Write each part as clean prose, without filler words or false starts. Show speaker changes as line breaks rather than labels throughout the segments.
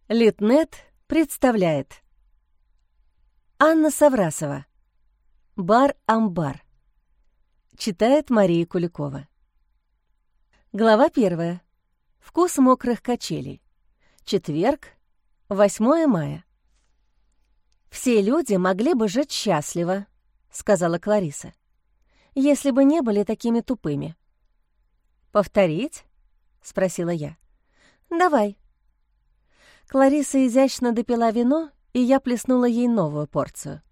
Литнет представляет. Анна Саврасова. «Бар-амбар». Читает Мария Куликова. Глава 1. Вкус мокрых качелей. Четверг, 8 мая. «Все люди могли бы жить счастливо», — сказала Клариса, «если бы не были такими тупыми». «Повторить?» — спросила я. «Давай». Клариса изящно допила вино, и я плеснула ей новую порцию.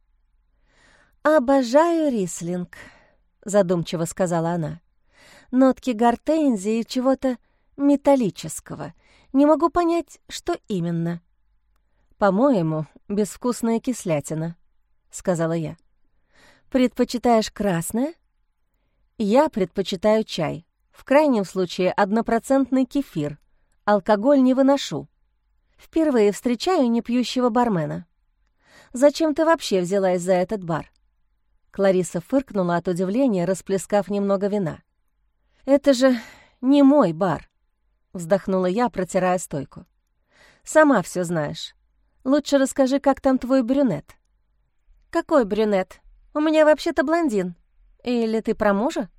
«Обожаю рислинг», — задумчиво сказала она. «Нотки гортензии и чего-то металлического. Не могу понять, что именно». «По-моему, безвкусная кислятина», — сказала я. «Предпочитаешь красное?» «Я предпочитаю чай. В крайнем случае 1% кефир. Алкоголь не выношу. Впервые встречаю непьющего бармена. Зачем ты вообще взялась за этот бар?» Клариса фыркнула от удивления, расплескав немного вина. «Это же не мой бар», — вздохнула я, протирая стойку. «Сама все знаешь. Лучше расскажи, как там твой брюнет». «Какой брюнет? У меня вообще-то блондин. Или ты про мужа?»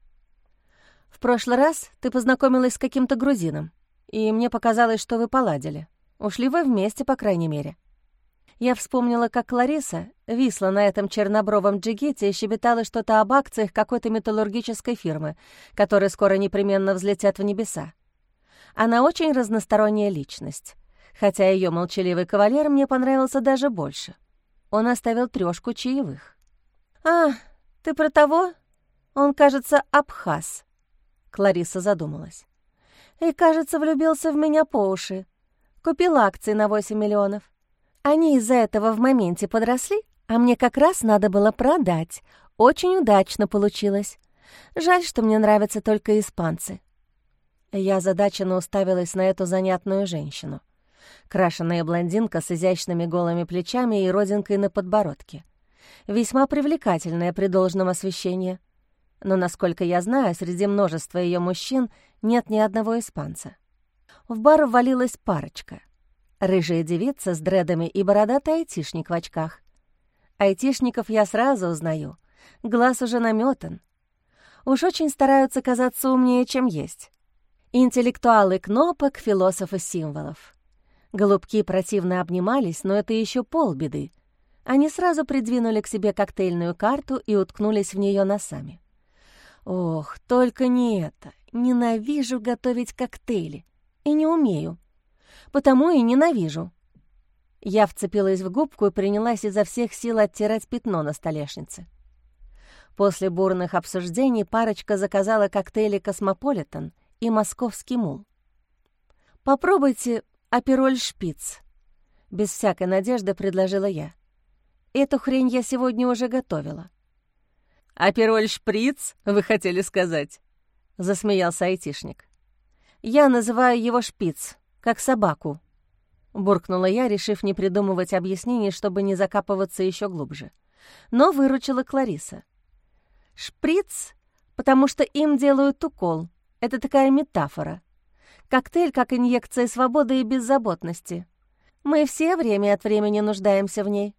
«В прошлый раз ты познакомилась с каким-то грузином, и мне показалось, что вы поладили. Ушли вы вместе, по крайней мере». Я вспомнила, как Клариса висла на этом чернобровом джигите и щебетала что-то об акциях какой-то металлургической фирмы, которые скоро непременно взлетят в небеса. Она очень разносторонняя личность, хотя ее молчаливый кавалер мне понравился даже больше. Он оставил 3 чаевых. «А, ты про того? Он, кажется, абхаз», — Клариса задумалась. «И, кажется, влюбился в меня по уши. Купил акции на 8 миллионов. Они из-за этого в моменте подросли, а мне как раз надо было продать. Очень удачно получилось. Жаль, что мне нравятся только испанцы». Я озадаченно уставилась на эту занятную женщину. Крашеная блондинка с изящными голыми плечами и родинкой на подбородке. Весьма привлекательная при должном освещении. Но, насколько я знаю, среди множества ее мужчин нет ни одного испанца. В бар ввалилась парочка. Рыжая девица с дредами и бородатый айтишник в очках. Айтишников я сразу узнаю. Глаз уже наметан. Уж очень стараются казаться умнее, чем есть. Интеллектуалы кнопок, философы символов. Голубки противно обнимались, но это еще полбеды. Они сразу придвинули к себе коктейльную карту и уткнулись в нее носами. Ох, только не это. Ненавижу готовить коктейли. И не умею. Потому и ненавижу. Я вцепилась в губку и принялась изо всех сил оттирать пятно на столешнице. После бурных обсуждений парочка заказала коктейли «Космополитен» и «Московский мул». «Попробуйте апероль шпиц», — без всякой надежды предложила я. «Эту хрень я сегодня уже готовила». «Апероль шприц, вы хотели сказать?» — засмеялся айтишник. «Я называю его шпиц, как собаку», — буркнула я, решив не придумывать объяснений, чтобы не закапываться еще глубже. Но выручила Клариса. «Шприц, потому что им делают укол. Это такая метафора. Коктейль как инъекция свободы и беззаботности. Мы все время от времени нуждаемся в ней».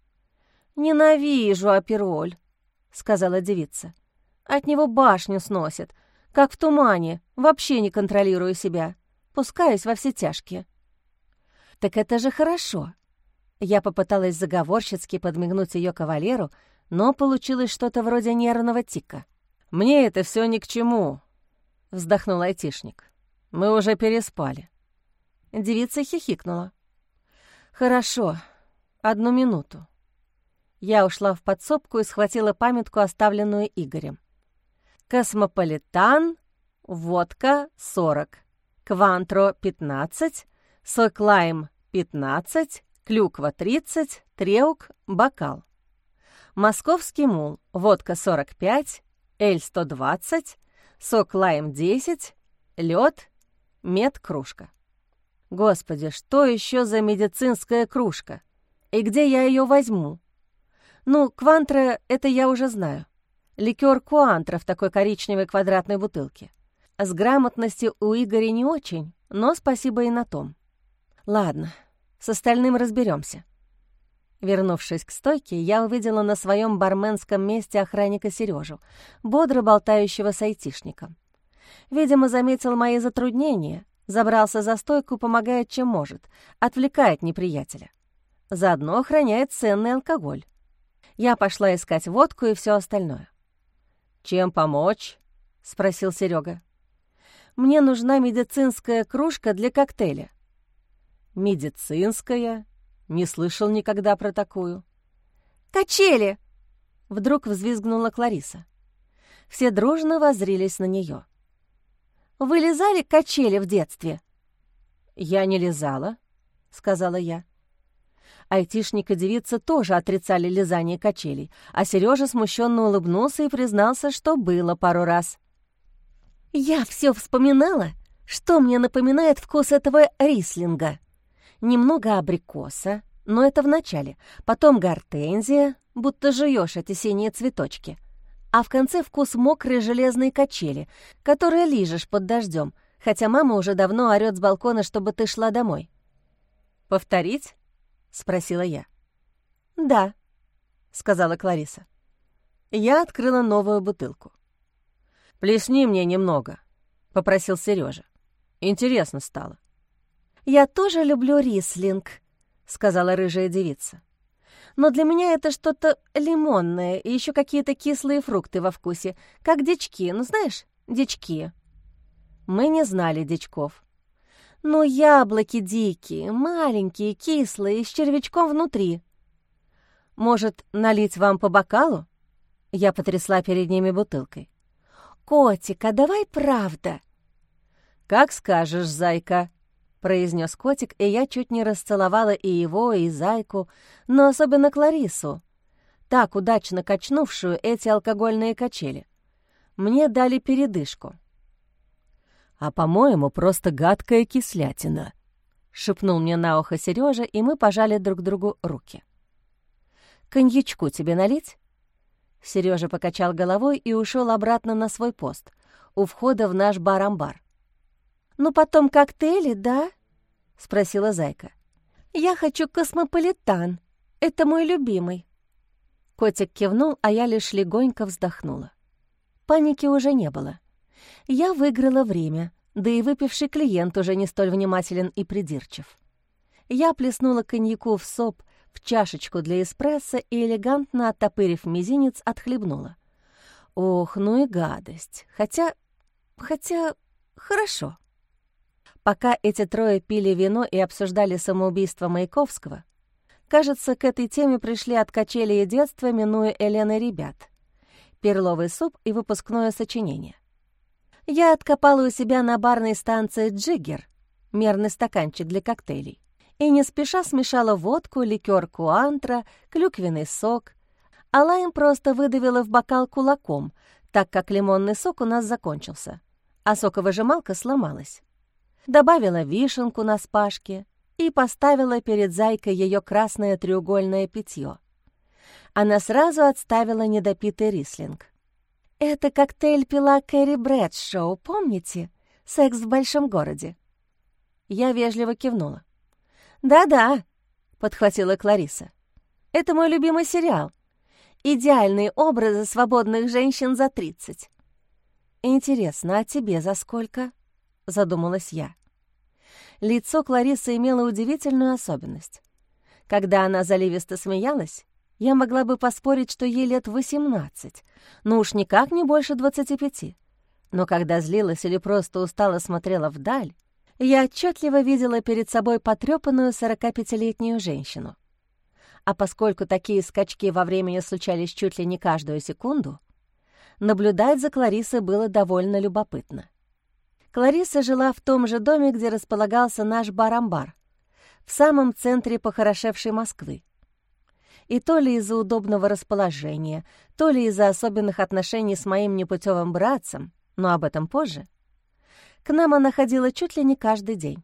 «Ненавижу апероль», — сказала девица. «От него башню сносит. Как в тумане, вообще не контролирую себя. Пускаюсь во все тяжкие». «Так это же хорошо». Я попыталась заговорщицки подмигнуть ее кавалеру, но получилось что-то вроде нервного тика. «Мне это все ни к чему», — вздохнул айтишник. «Мы уже переспали». Девица хихикнула. «Хорошо, 1 минуту». Я ушла в подсобку и схватила памятку, оставленную Игорем. «Космополитан, водка 40, квантро 15, сок-лайм 15, клюква 30, треук, бокал. Московский мул, водка 45, эль 120, сок-лайм 10, лед, мед-кружка». Господи, что еще за медицинская кружка? И где я ее возьму? Ну, квантро — это я уже знаю. Ликер куантро в такой коричневой квадратной бутылке. С грамотностью у Игоря не очень, но спасибо и на том. Ладно, С остальным разберемся. Вернувшись к стойке, я увидела на своем барменском месте охранника Сережу, бодро болтающего с айтишником. Видимо, заметил мои затруднения, забрался за стойку, помогает чем может, отвлекает неприятеля. Заодно охраняет ценный алкоголь. Я пошла искать водку и все остальное. «Чем помочь?» — спросил Серега. «Мне нужна медицинская кружка для коктейля». «Медицинская? Не слышал никогда про такую». «Качели!» — вдруг взвизгнула Клариса. Все дружно воззрились на нее. «Вы лизали качели в детстве?» «Я не лизала», — сказала я. Айтишник и девица тоже отрицали лизание качелей, а Сережа смущенно улыбнулся и признался, что было пару раз. «Я все вспоминала, что мне напоминает вкус этого рислинга. Немного абрикоса, но это в начале, потом гортензия, будто жуешь эти синие цветочки, а в конце вкус мокрой железной качели, которые лижешь под дождем, хотя мама уже давно орёт с балкона, чтобы ты шла домой». «Повторить?» — спросила я. «Да», — сказала Клариса. Я открыла новую бутылку. «Плесни мне немного», — попросил Сережа. «Интересно стало». «Я тоже люблю рислинг», — сказала рыжая девица. «Но для меня это что-то лимонное и еще какие-то кислые фрукты во вкусе, как дички, ну знаешь, дички». Мы не знали дичков. «Ну, яблоки дикие, маленькие, кислые, с червячком внутри». «Может, налить вам по бокалу?» Я потрясла перед ними бутылкой. «Котик, а давай правда?» «Как скажешь, зайка», — произнес котик, и я чуть не расцеловала и его, и зайку, но особенно Кларису, так удачно качнувшую эти алкогольные качели. Мне дали передышку. «А, по-моему, просто гадкая кислятина», — шепнул мне на ухо Сережа, и мы пожали друг другу руки. «Коньячку тебе налить?» Сережа покачал головой и ушел обратно на свой пост, у входа в наш бар-амбар. «Ну, потом коктейли, да?» — спросила зайка. «Я хочу космополитан. Это мой любимый». Котик кивнул, а я лишь легонько вздохнула. Паники уже не было. Я выиграла время, да и выпивший клиент уже не столь внимателен и придирчив. Я плеснула коньяку в соп в чашечку для эспрессо и, элегантно оттопырив мизинец, отхлебнула. Ох, ну и гадость. Хотя, хорошо. Пока эти трое пили вино и обсуждали самоубийство Маяковского, кажется, к этой теме пришли от качелей детства, минуя Элены ребят, перловый суп и выпускное сочинение. Я откопала у себя на барной станции «Джиггер» мерный стаканчик для коктейлей и не спеша смешала водку, ликер куантро, клюквенный сок, а лайм просто выдавила в бокал кулаком, так как лимонный сок у нас закончился, а соковыжималка сломалась. Добавила вишенку на спашке и поставила перед зайкой ее красное треугольное питье. Она сразу отставила недопитый рислинг. «Это коктейль пила Кэрри Брэдшоу, помните? «Секс в большом городе». Я вежливо кивнула. «Да-да», — подхватила Клариса. «Это мой любимый сериал. Идеальные образы свободных женщин за 30». «Интересно, а тебе за сколько?» — задумалась я. Лицо Кларисы имело удивительную особенность. Когда она заливисто смеялась, я могла бы поспорить, что ей лет 18, но уж никак не больше 25. Но когда злилась или просто устало смотрела вдаль, я отчетливо видела перед собой потрепанную 45-летнюю женщину. А поскольку такие скачки во времени случались чуть ли не каждую секунду, наблюдать за Кларисой было довольно любопытно. Клариса жила в том же доме, где располагался наш бар-амбар, в самом центре похорошевшей Москвы. И то ли из-за удобного расположения, то ли из-за особенных отношений с моим непутевым братцем, но об этом позже, к нам она ходила чуть ли не каждый день.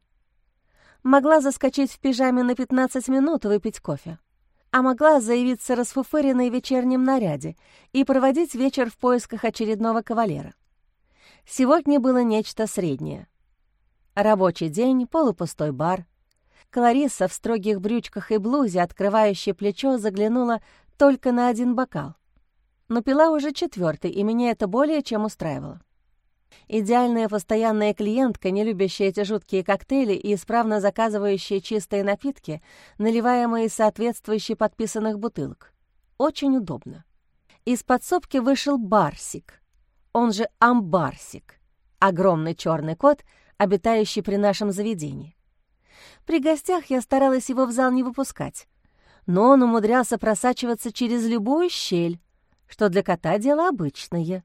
Могла заскочить в пижаме на 15 минут и выпить кофе, а могла заявиться расфуфыренной в вечернем наряде и проводить вечер в поисках очередного кавалера. Сегодня было нечто среднее. Рабочий день, полупустой бар, Клариса в строгих брючках и блузе, открывающей плечо, заглянула только на один бокал. Но пила уже 4-й, и меня это более чем устраивало. Идеальная постоянная клиентка, не любящая эти жуткие коктейли и исправно заказывающая чистые напитки, наливаемые из соответствующих подписанных бутылок. Очень удобно. Из подсобки вышел Барсик, он же Амбарсик, огромный черный кот, обитающий при нашем заведении. При гостях я старалась его в зал не выпускать, но он умудрялся просачиваться через любую щель, что для кота дело обычное.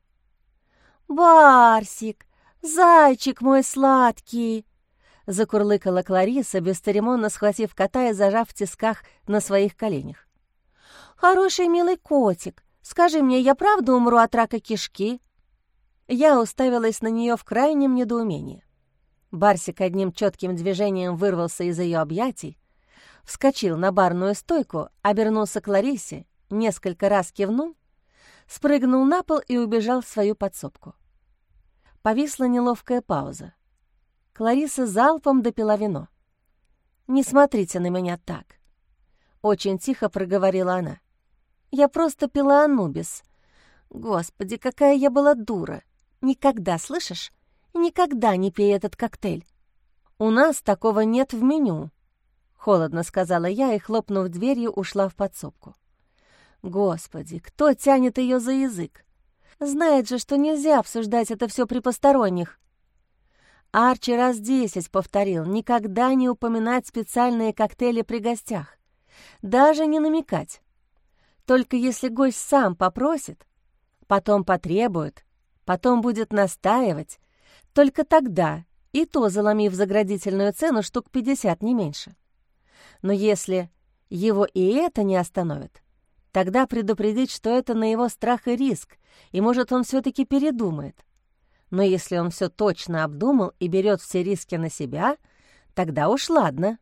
«Барсик, зайчик мой сладкий!» — закурлыкала Клариса, бесцеремонно схватив кота и зажав в тисках на своих коленях. «Хороший милый котик, скажи мне, я правда умру от рака кишки?» Я уставилась на нее в крайнем недоумении. Барсик одним четким движением вырвался из ее объятий, вскочил на барную стойку, обернулся к Ларисе, несколько раз кивнул, спрыгнул на пол и убежал в свою подсобку. Повисла неловкая пауза. Клариса залпом допила вино. «Не смотрите на меня так», — очень тихо проговорила она. «Я просто пила Анубис. Господи, какая я была дура! Никогда, слышишь? Никогда не пей этот коктейль. У нас такого нет в меню», — холодно сказала я и, хлопнув дверью, ушла в подсобку. Господи, кто тянет ее за язык? Знает же, что нельзя обсуждать это все при посторонних. Арчи раз 10 повторил никогда не упоминать специальные коктейли при гостях, даже не намекать. Только если гость сам попросит, потом потребует, потом будет настаивать, только тогда, и то заломив заградительную цену штук 50, не меньше. Но если его и это не остановит, тогда предупредить, что это на его страх и риск, и, может, он все-таки передумает. Но если он все точно обдумал и берет все риски на себя, тогда уж ладно.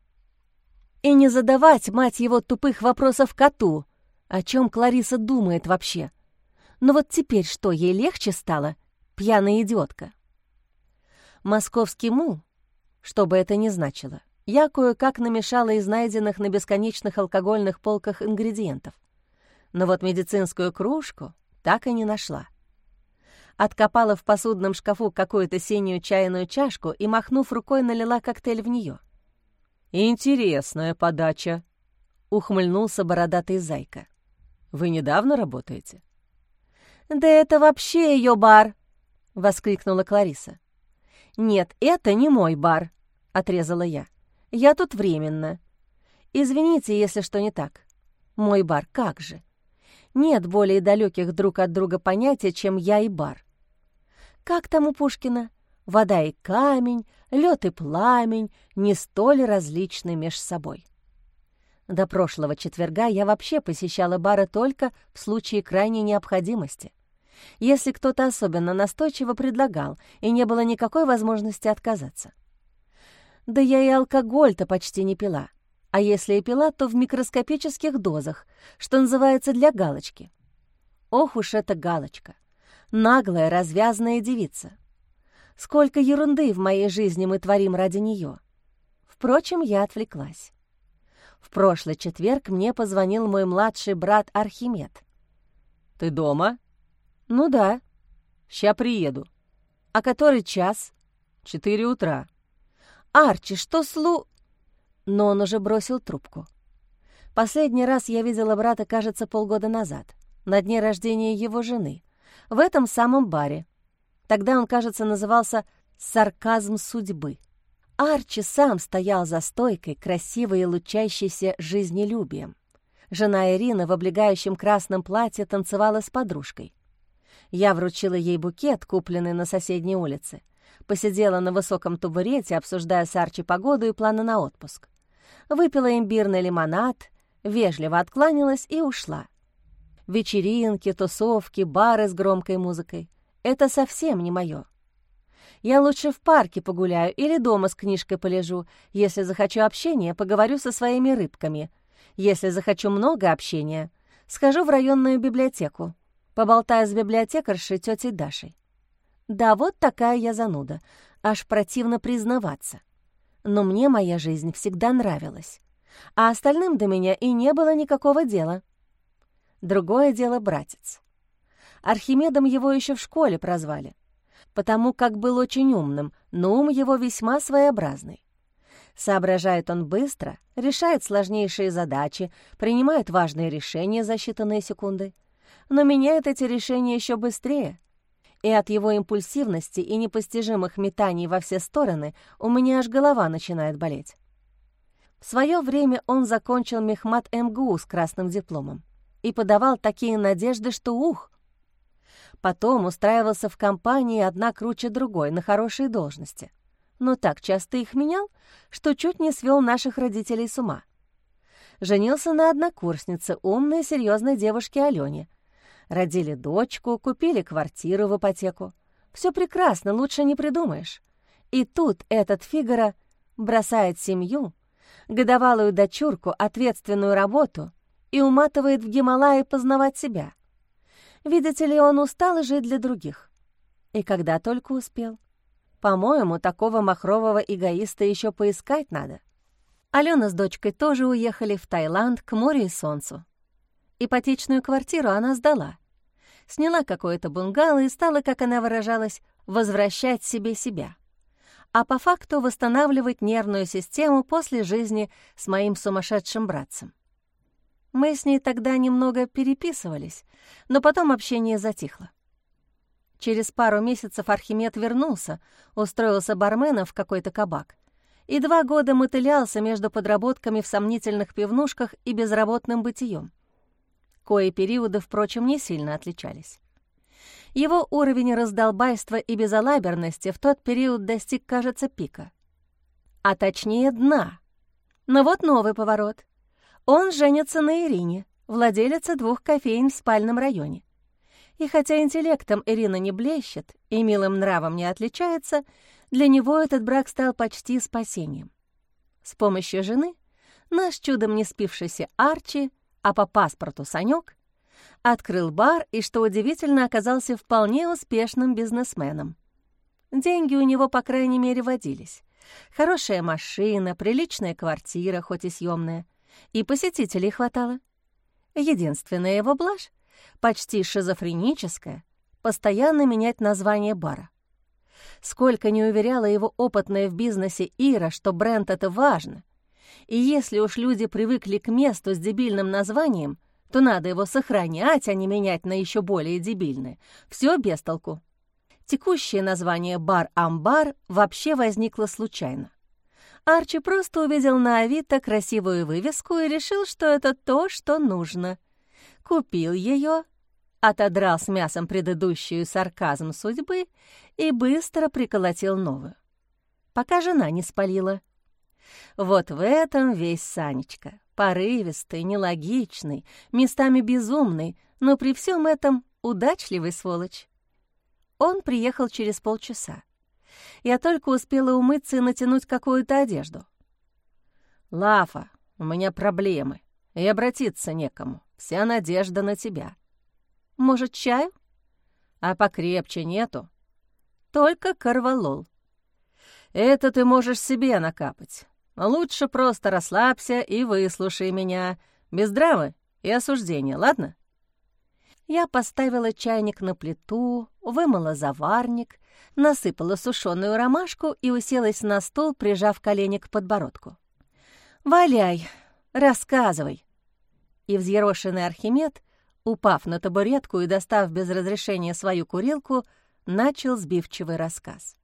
И не задавать, мать его, тупых вопросов коту, о чем Клариса думает вообще. Но вот теперь что, ей легче стало, пьяная идиотка? Московский мул, что бы это ни значило, я кое-как намешала из найденных на бесконечных алкогольных полках ингредиентов. Но вот медицинскую кружку так и не нашла. Откопала в посудном шкафу какую-то синюю чайную чашку и, махнув рукой, налила коктейль в нее. «Интересная подача», — ухмыльнулся бородатый зайка. «Вы недавно работаете?» «Да это вообще ее бар!» — воскликнула Клариса. «Нет, это не мой бар», — отрезала я. «Я тут временно. Извините, если что не так. Мой бар, как же? Нет более далеких друг от друга понятия, чем я и бар. Как там у Пушкина? Вода и камень, лед и пламень не столь различны меж собой». До прошлого четверга я вообще посещала бары только в случае крайней необходимости, если кто-то особенно настойчиво предлагал, и не было никакой возможности отказаться. Да я и алкоголь-то почти не пила, а если и пила, то в микроскопических дозах, что называется, для галочки. Ох уж эта галочка! Наглая, развязная девица. Сколько ерунды в моей жизни мы творим ради нее. Впрочем, я отвлеклась. В прошлый четверг мне позвонил мой младший брат Архимед. «Ты дома?» «Ну да». «Ща приеду». «А который час?» 4 утра. «Арчи, что Но он уже бросил трубку. Последний раз я видела брата, кажется, полгода назад, на дне рождения его жены, в этом самом баре. Тогда он, кажется, назывался «Сарказм судьбы». Арчи сам стоял за стойкой, красивой и лучащейся жизнелюбием. Жена Ирина в облегающем красном платье танцевала с подружкой. Я вручила ей букет, купленный на соседней улице, посидела на высоком табурете, обсуждая с Арчи погоду и планы на отпуск. Выпила имбирный лимонад, вежливо откланялась и ушла. Вечеринки, тусовки, бары с громкой музыкой — это совсем не мое. Я лучше в парке погуляю или дома с книжкой полежу. Если захочу общения, поговорю со своими рыбками. Если захочу много общения, схожу в районную библиотеку, поболтаю с библиотекаршей тетей Дашей. Да, вот такая я зануда, аж противно признаваться. но мне моя жизнь всегда нравилась, а остальным до меня и не было никакого дела. Другое дело братец. Архимедом его еще в школе прозвали, потому как был очень умным, но ум его весьма своеобразный. Соображает он быстро, решает сложнейшие задачи, принимает важные решения за считанные секунды, но меняет эти решения еще быстрее. И от его импульсивности и непостижимых метаний во все стороны у меня аж голова начинает болеть. В свое время он закончил мехмат МГУ с красным дипломом и подавал такие надежды, что ух! Потом устраивался в компании одна круче другой на хорошие должности, но так часто их менял, что чуть не свел наших родителей с ума. Женился на однокурснице, умной и серьезной девушке Алене. Родили дочку, купили квартиру в ипотеку. Все прекрасно, лучше не придумаешь. И тут этот Фигаро бросает семью, годовалую дочурку, ответственную работу и уматывает в Гималаи познавать себя. Видите ли, он устал жить для других. И когда только успел. По-моему, такого махрового эгоиста еще поискать надо. Алена с дочкой тоже уехали в Таиланд к морю и солнцу. Ипотечную квартиру она сдала. Сняла какое-то бунгало и стала, как она выражалась, возвращать себе себя. А по факту восстанавливать нервную систему после жизни с моим сумасшедшим братцем. Мы с ней тогда немного переписывались, но потом общение затихло. Через пару месяцев Архимед вернулся, устроился барменом в какой-то кабак и 2 года мотылялся между подработками в сомнительных пивнушках и безработным бытием. Кои периоды, впрочем, не сильно отличались. Его уровень раздолбайства и безалаберности в тот период достиг, кажется, пика. А точнее, дна. Но вот новый поворот. Он женится на Ирине, владелице 2 кофеен в спальном районе. И хотя интеллектом Ирина не блещет и милым нравом не отличается, для него этот брак стал почти спасением. С помощью жены наш чудом не спившийся Арчи, а по паспорту Санёк, открыл бар и, что удивительно, оказался вполне успешным бизнесменом. Деньги у него, по крайней мере, водились. Хорошая машина, приличная квартира, хоть и съемная, и посетителей хватало. Единственная его блажь, почти шизофреническая, постоянно менять название бара. Сколько не уверяла его опытная в бизнесе Ира, что бренд — это важно, и если уж люди привыкли к месту с дебильным названием, то надо его сохранять, а не менять на еще более дебильное. Все без толку. Текущее название «Бар-Амбар» вообще возникло случайно. Арчи просто увидел на Авито красивую вывеску и решил, что это то, что нужно. Купил ее, отодрал с мясом предыдущую сарказм судьбы и быстро приколотил новую. Пока жена не спалила. Вот в этом весь Санечка. Порывистый, нелогичный, местами безумный, но при всем этом удачливый сволочь. Он приехал через полчаса. Я только успела умыться и натянуть какую-то одежду. «Лафа, у меня проблемы, и обратиться некому. Вся надежда на тебя». «Может, чаю?» «А покрепче нету?» «Только корвалол». «Это ты можешь себе накапать. Лучше просто расслабься и выслушай меня, без драмы и осуждения, ладно?» Я поставила чайник на плиту, вымыла заварник, насыпала сушеную ромашку и уселась на стол, прижав колени к подбородку. «Валяй, рассказывай!» И взъерошенный Архимед, упав на табуретку и достав без разрешения свою курилку, начал сбивчивый рассказ.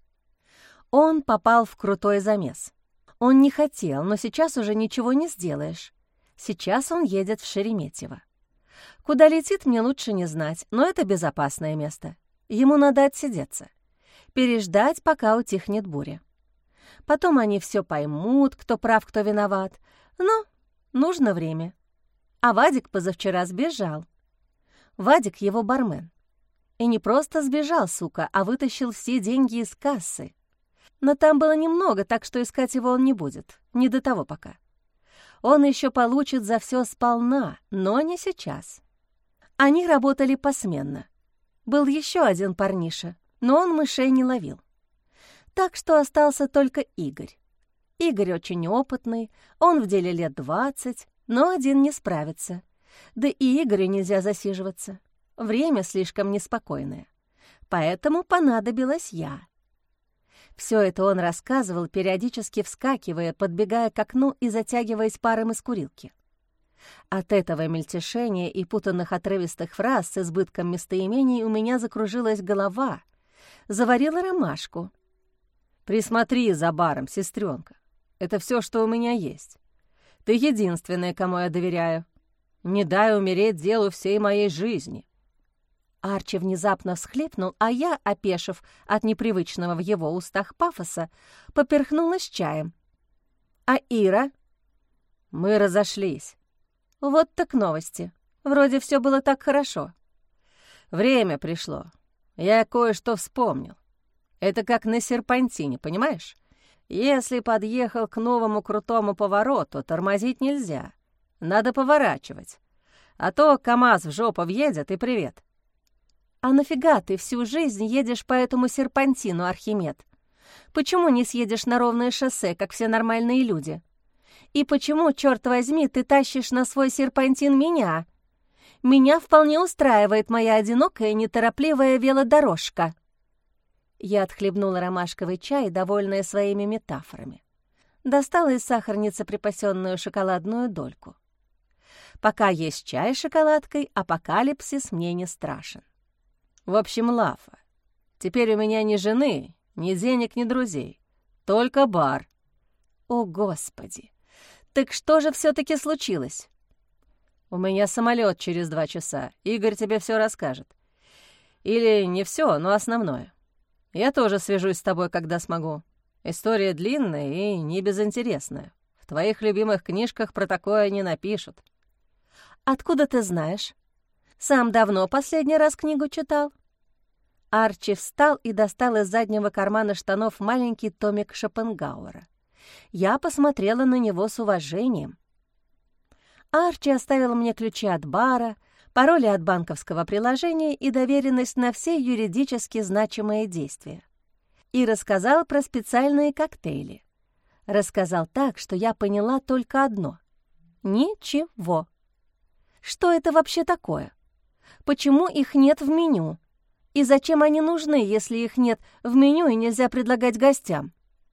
Он попал в крутой замес. Он не хотел, но сейчас уже ничего не сделаешь. Сейчас он едет в Шереметьево. Куда летит, мне лучше не знать, но это безопасное место. Ему надо отсидеться, переждать, пока утихнет буря. Потом они все поймут, кто прав, кто виноват. Но нужно время. А Вадик позавчера сбежал. Вадик — его бармен. И не просто сбежал, сука, а вытащил все деньги из кассы. Но там было немного, так что искать его он не будет. Не до того пока. Он еще получит за все сполна, но не сейчас. Они работали посменно. Был еще один парниша, но он мышей не ловил. Так что остался только Игорь. Игорь очень опытный, он в деле лет 20, но один не справится. Да и Игорю нельзя засиживаться. Время слишком неспокойное. Поэтому понадобилась я. Все это он рассказывал, периодически вскакивая, подбегая к окну и затягиваясь паром из курилки. От этого мельтешения и путанных отрывистых фраз с избытком местоимений у меня закружилась голова, заварила ромашку. «Присмотри за баром, сестренка. Это все, что у меня есть. Ты единственная, кому я доверяю. Не дай умереть делу всей моей жизни». Арчи внезапно всхлипнул, а я, опешив от непривычного в его устах пафоса, поперхнулась чаем. «А Ира?» «Мы разошлись». «Вот так новости. Вроде все было так хорошо». «Время пришло. Я кое-что вспомнил. Это как на серпантине, понимаешь? Если подъехал к новому крутому повороту, тормозить нельзя. Надо поворачивать. А то КамАЗ в жопу въедет и привет». «А нафига ты всю жизнь едешь по этому серпантину, Архимед? Почему не съедешь на ровное шоссе, как все нормальные люди? И почему, черт возьми, ты тащишь на свой серпантин меня? Меня вполне устраивает моя одинокая, неторопливая велодорожка». Я отхлебнула ромашковый чай, довольная своими метафорами. Достала из сахарницы припасенную шоколадную дольку. Пока есть чай с шоколадкой, апокалипсис мне не страшен. В общем, Лафа, теперь у меня ни жены, ни денег, ни друзей. Только бар. О, Господи! Так что же все-таки случилось? У меня самолет через 2 часа. Игорь тебе все расскажет. Или не все, но основное. Я тоже свяжусь с тобой, когда смогу. История длинная и не безинтересная. В твоих любимых книжках про такое не напишут. Откуда ты знаешь? Сам давно последний раз книгу читал?» Арчи встал и достал из заднего кармана штанов маленький томик Шопенгауэра. Я посмотрела на него с уважением. Арчи оставил мне ключи от бара, пароли от банковского приложения и доверенность на все юридически значимые действия. И рассказал про специальные коктейли. Рассказал так, что я поняла только одно — ничего. Что это вообще такое? Почему их нет в меню? И зачем они нужны, если их нет в меню и нельзя предлагать гостям?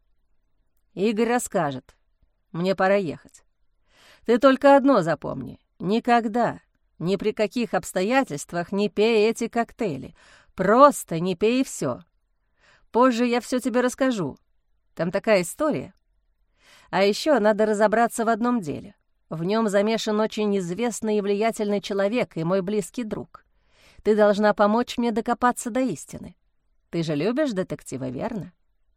Игорь расскажет. Мне пора ехать. Ты только одно запомни. Никогда, ни при каких обстоятельствах не пей эти коктейли. Просто не пей и все. Позже я все тебе расскажу. Там такая история. А еще надо разобраться в одном деле. В нем замешан очень известный и влиятельный человек и мой близкий друг. Ты должна помочь мне докопаться до истины. Ты же любишь детектива, верно?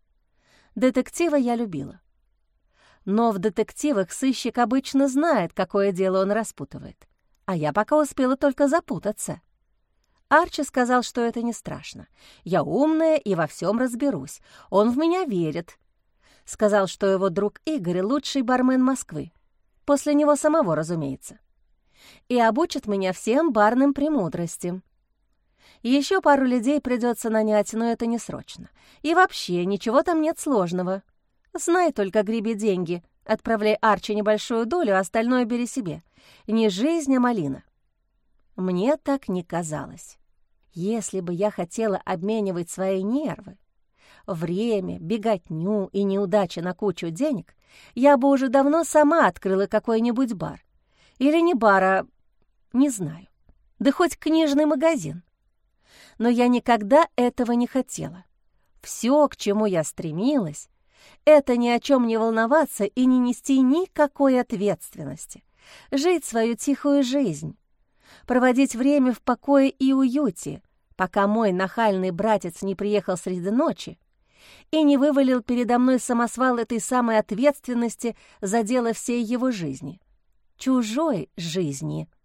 Детектива я любила. Но в детективах сыщик обычно знает, какое дело он распутывает. А я пока успела только запутаться. Арчи сказал, что это не страшно. Я умная и во всем разберусь. Он в меня верит. Сказал, что его друг Игорь — лучший бармен Москвы. После него самого, разумеется. И обучит меня всем барным премудростям. Еще пару людей придется нанять, но это не срочно. И вообще, ничего там нет сложного. Знай только, греби деньги, отправляй Арчи небольшую долю, а остальное бери себе. Не жизнь, а малина. Мне так не казалось. Если бы я хотела обменивать свои нервы, время, беготню и неудачи на кучу денег, я бы уже давно сама открыла какой-нибудь бар. Или не бар, а... не знаю. Да хоть книжный магазин. Но я никогда этого не хотела. Все, к чему я стремилась, это ни о чем не волноваться и не нести никакой ответственности. Жить свою тихую жизнь. Проводить время в покое и уюте, пока мой нахальный братец не приехал среди ночи и не вывалил передо мной самосвал этой самой ответственности за дело всей его жизни. Чужой жизни.